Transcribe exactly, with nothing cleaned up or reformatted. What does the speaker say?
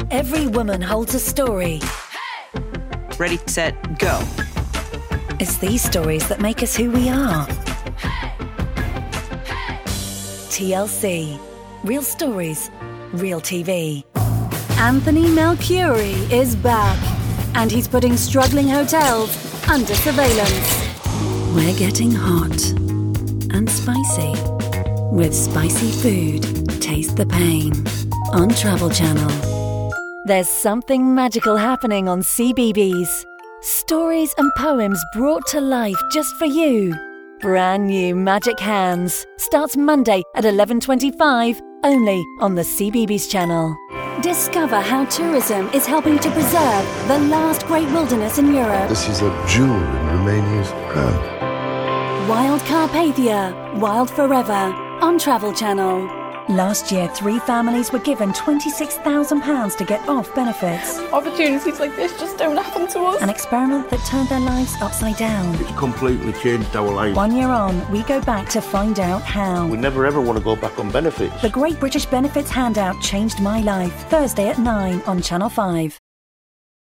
Every woman holds a story. Ready, set, go. It's these stories that make us who we are. T L C. Real stories, real T V. Anthony Melchiori is back, and he's putting struggling hotels under surveillance. We're getting hot and spicy. With spicy food, taste the pain. On Travel Channel. There's something magical happening on C B B S. Stories and poems brought to life just for you. Brand new Magic Hands starts Monday at eleven twenty-five, only on the C B B S channel. Discover how tourism is helping to preserve the last great wilderness in Europe. This is a jewel in Romania's crown. Wild Carpathia, Wild Forever, on Travel Channel. Last year, three families were given twenty-six thousand pounds to get off benefits. Opportunities like this just don't happen to us. An experiment that turned their lives upside down. It's completely changed our lives. One year on, we go back to find out how. We never ever want to go back on benefits. The Great British Benefits Handout changed my life. Thursday at nine on Channel five.